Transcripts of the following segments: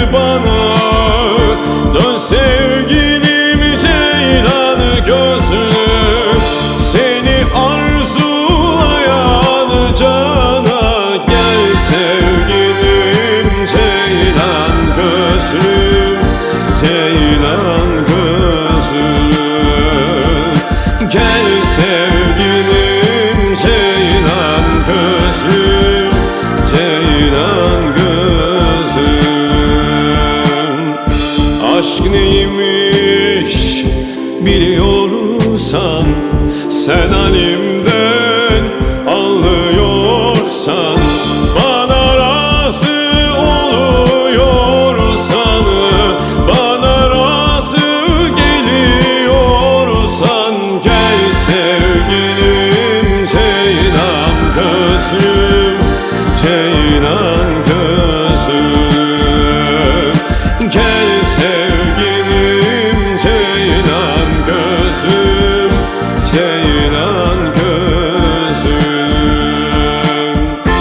bana. Dön sevgilim ceylan gözlüm, seni arzulayan cana. Gel sevgilim ceylan gözlüm, ceylan gözlüm. Gel sevgilim ceylan gözlüm, ceylan gözlüm. Aşk neymiş biliyorsan, sen halimden anlıyorsan, bana razı oluyorsan, bana razı geliyorsan, gel sevgilim ceylan gözlüm, ceylan gözlüm. Gel sevgilim ceylan gözlüm, ceylan gözlüm.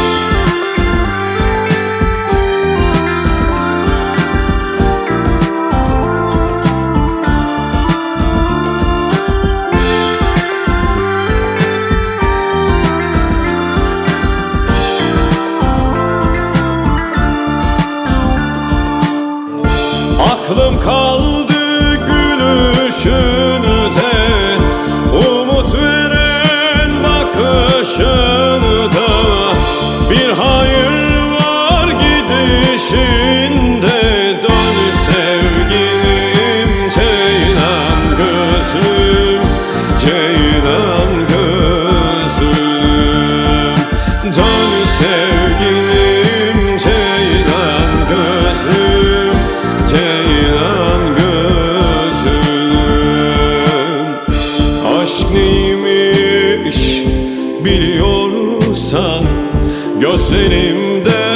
Aklım kaldı gülüşünde, umut veren bakışında. Bir hayır var gidişinde, dön sevgilim ceylan gözlüm, ceylan gözlüm. Dön sevgilim ceylan gözlüm, ceylan gözlüm. Aşk neymiş biliyorsan, gözlerimde